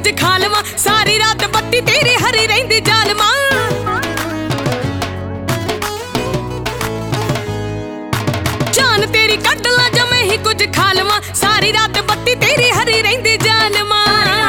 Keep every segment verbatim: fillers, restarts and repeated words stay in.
कुछ खा लवां सारी रात बत्ती तेरी हरी रहिंदी जालमा जान तेरी कट ला जा मैं ही कुछ खा लवां सारी रात बत्ती तेरी हरी रहिंदी जालमा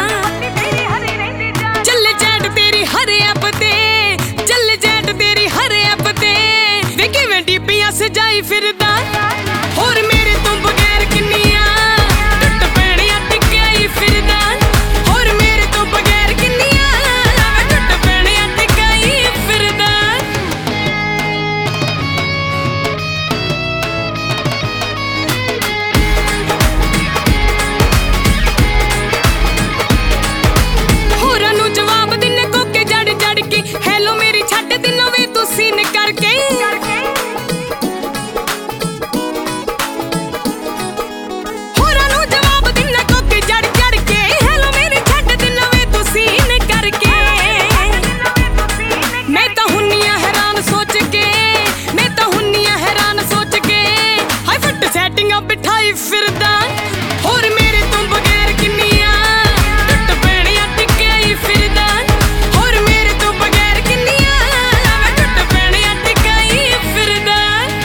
चल जैट तेरी हर ऐप ते चल जैट तेरी हर ऐप ते वे किवें डीपियां सजाई फिरदा होर मेरे तो बगैर किन्नियां टुट पैणियां टिकाई फिरदा होर मेरे तो बगैर किन्नियां टुट पैणियां टिकाई फिरदा होरां नूं जवाब दिन्ने कोके जड़ जड़ के हैलो मेरी छड्ड दिन्ना वे तू सीन करके बिठाई फिरदा होर मेरे तो बगैर किन्नियां टुट पैणियां टिकाई फिरदा होर मेरे तो बगैर किन्नियां टुट पैणियां टिकाई फिरदा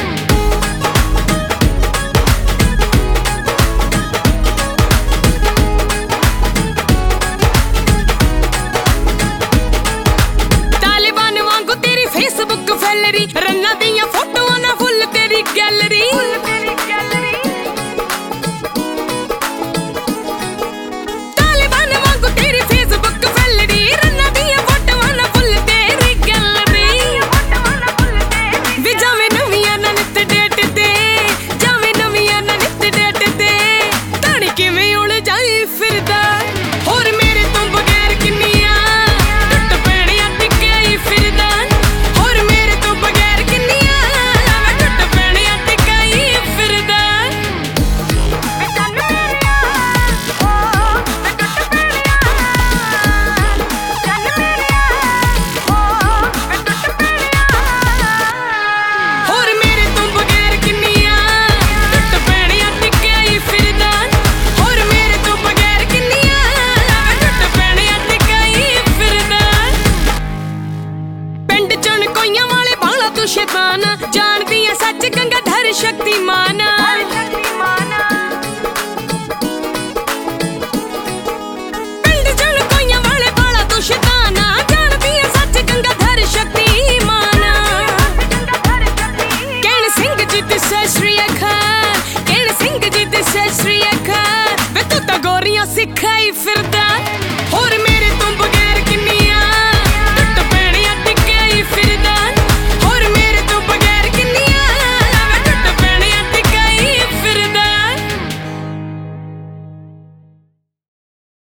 तालिबान वांगू तेरी फेसबुक फैलरी रन्ना दियां फोटोआं ना फुल तेरी गैलरी शैतान जानती है सच गंगाधर शक्तिमान पिंड चुन कोइयां वाले बाला तू शैतान जानती है सच गंगाधर शक्तिमान कहण सिंह जी दिसे श्री अखार कहण सिंह जी दिसे श्री अखार वे तू तां गोरियां सिखाई फिरदा होर